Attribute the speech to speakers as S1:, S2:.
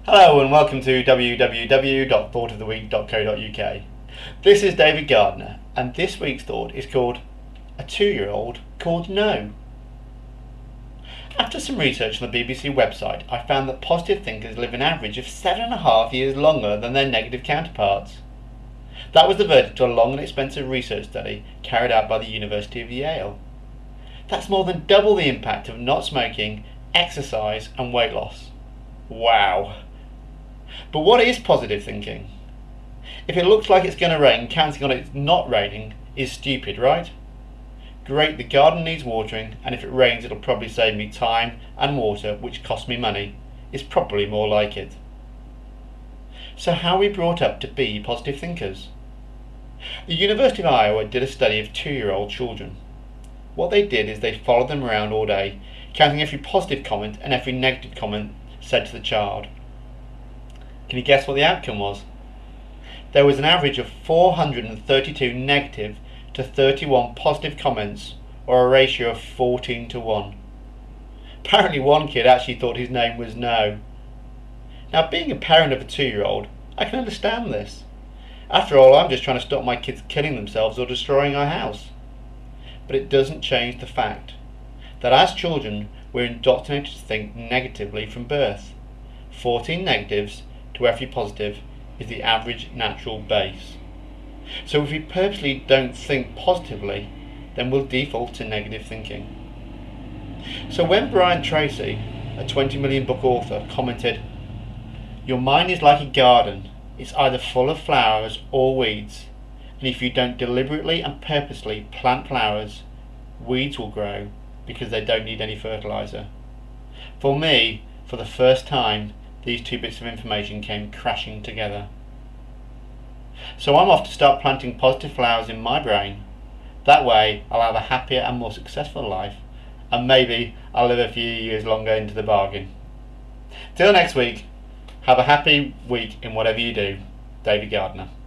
S1: Hello and welcome to www.thoughtoftheweek.co.uk. This is David Gardner, and this week's thought is called A 2-Year-Old Called No. After some research on the BBC website, I found that positive thinkers live an average of 7.5 years longer than their negative counterparts. That was the verdict of a long and expensive research study carried out by the University of Yale. That's more than double the impact of not smoking, exercise and weight loss. Wow. But what is positive thinking? If it looks like it's going to rain, counting on it not raining is stupid, right? Great, the garden needs watering, and if it rains it'll probably save me time and water, which costs me money, is probably more like it. So how are we brought up to be positive thinkers? The University of Iowa did a study of 2-year-old children. What they did is they followed them around all day, counting every positive comment and every negative comment said to the child. Can you guess what the outcome was? There was an average of 432 negative to 31 positive comments, or a ratio of 14 to 1. Apparently one kid actually thought his name was No. Now, being a parent of a 2-year-old, I can understand this. After all, I'm just trying to stop my kids killing themselves or destroying our house. But it doesn't change the fact that as children we're indoctrinated to think negatively from birth. 14 negatives to every positive is the average natural base. So if we purposely don't think positively, then we'll default to negative thinking. So when Brian Tracy, a 20 million book author, commented, "Your mind is like a garden. It's either full of flowers or weeds. And if you don't deliberately and purposely plant flowers, weeds will grow because they don't need any fertilizer." For me, for the first time, these two bits of information came crashing together. So I'm off to start planting positive flowers in my brain. That way I'll have a happier and more successful life, and maybe I'll live a few years longer into the bargain. Till next week, have a happy week in whatever you do. David Gardner.